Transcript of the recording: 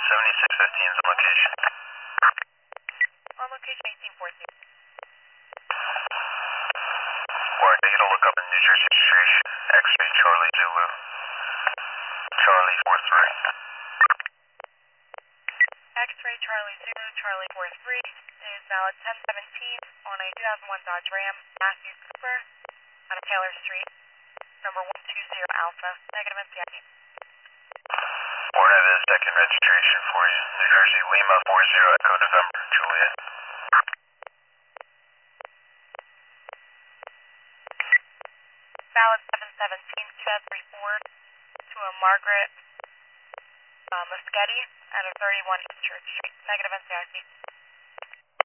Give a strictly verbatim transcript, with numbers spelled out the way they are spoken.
seventy-six fifteen is on location. On location eighteen fourteen. Or they get a look up in New Jersey registration. X-ray Charlie Zulu. Charlie four three. X-ray Charlie Zulu, Charlie four three. It is now at ten seventeen on a two thousand one Dodge Ram, Matthew Cooper, on a Taylor Street, number one two zero Alpha, negative N C I D. Or have a second registration for you. New Jersey Lima four zero Echo November, Juliet. Valid seven seventeen two three four to a Margaret uh, Muschetti at a thirty-one East Church Street, negative N C I D.